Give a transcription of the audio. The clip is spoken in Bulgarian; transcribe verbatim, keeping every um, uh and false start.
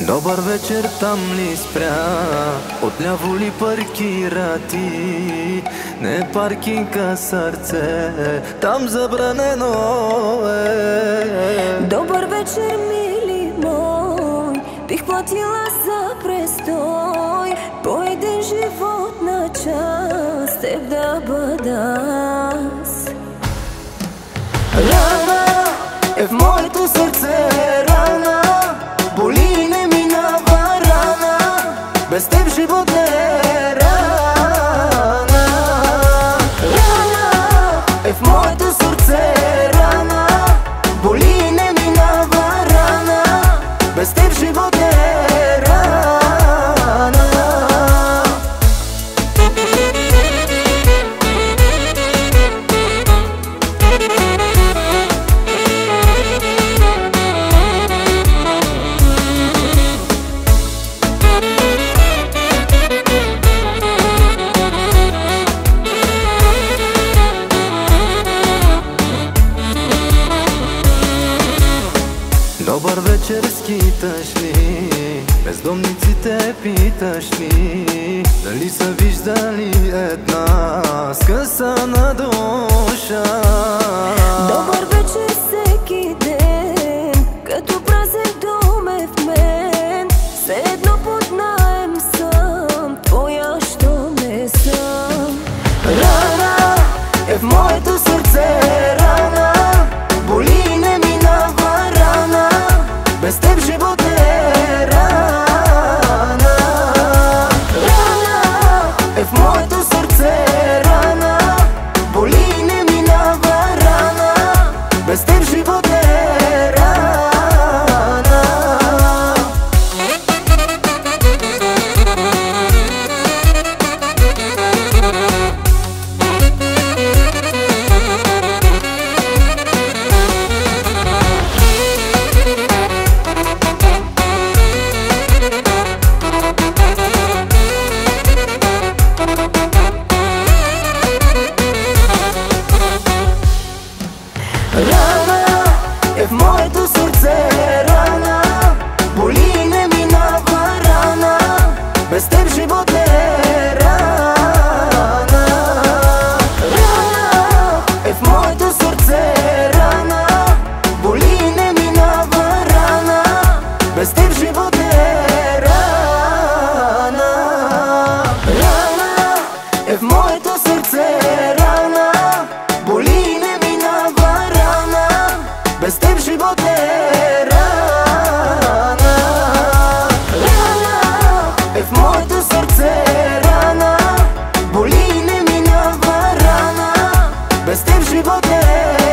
Добър вечер, там ли спря? Отляво ли паркира ти? Не паркинг, а сърце, там забранено е. Добър вечер, мили мой, бих платила за престой по един живот на час, теб да бъда аз. Рана е в моето сърце, рана боли и не минава, рана без теб живот не е. Рана, рана е в моето сърце, рана боли и не минава, рана без теб живот не е. Рана. Добър вечер, скиташ ли? Бездомниците питаш ли? Дали са виждали една скъсана душа? Добър вечер всеки ден, като празен дом е в мен. Все едно под наем съм, твоя що не съм. Рана е в моето сърце, рана боли и не минава, рана без теб живот не е. Рана, рана е в моето сърце, рана боли и не минава, рана без теб живот не е. Рана. Рана е в моето сърце, рана боли и не минава, рана без теб живот не е. Рана, рана е в моето сърце, рана боли и не минава, рана без теб живот не е. Рана, рана е в моето сърце, рана боли и не минава, рана без теб живот не е. Рана, рана е в моето сърце, рана боли и не минава, рана без теб живот не е.